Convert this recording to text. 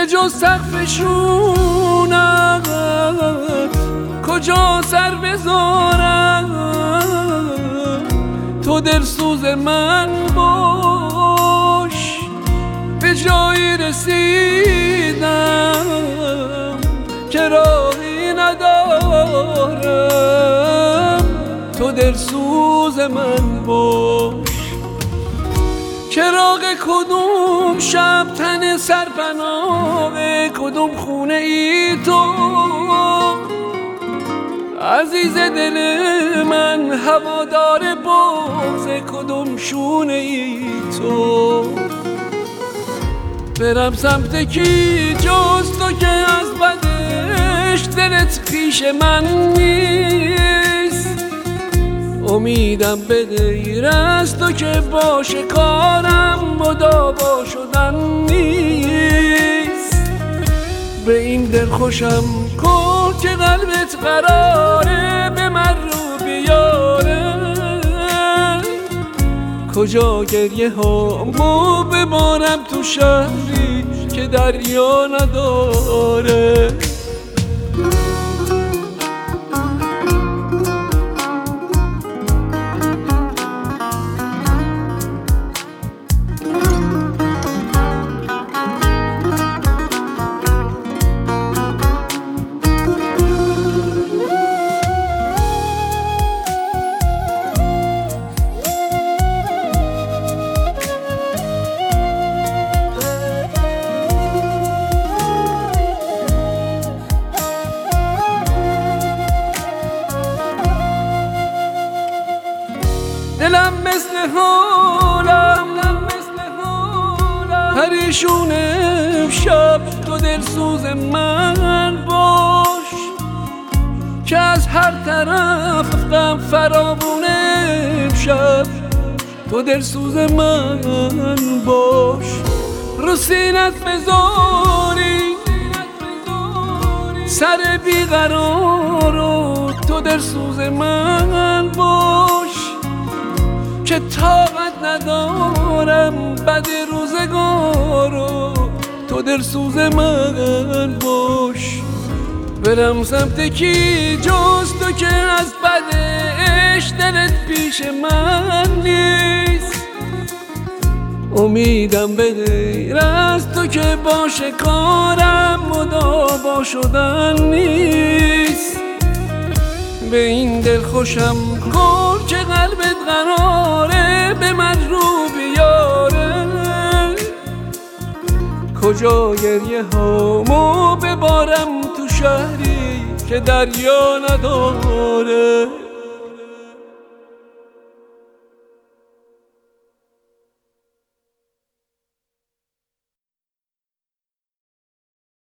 به جز سقفشونم کجا سر بذارم. تو دلسوز من باش، به جایی رسیدم که راهی ندارم. تو دلسوز من باش. چراغ کدوم شب تن سرپناه کدوم خونه ای تو، عزیز دل من هوادار بغض کدوم شونه ای تو. برم سمت کی جز تو که از بدش دلت پیش من نیست. امیدم به غیر از تو که باشه کارم مداوا شدن نیست. به این دل خوشم کن که قلبت قراره به من رو بیاره. کجا گریه هامو ببارم تو شهری که دریا نداره. دلم مثل حالم پریشون امشب. تو دلسوز من باش که از هر طرف غم فراوون امشب. تو دلسوز من باش. رو سینت بذاری سر بیقرارو. تو دلسوز من باش که طاقت ندارم بد روزگارو. تو دلسوز من باش. برم سمت کی جز تو که از بدش دلت پیش من نیست. امیدم به غیر از تو که باشه کارم مداوا شدن نیست. به این دل خوشم کن که قلبت قراره به من رو بیاره. کجا گریه هامو ببارم تو شهری که دریا نداره.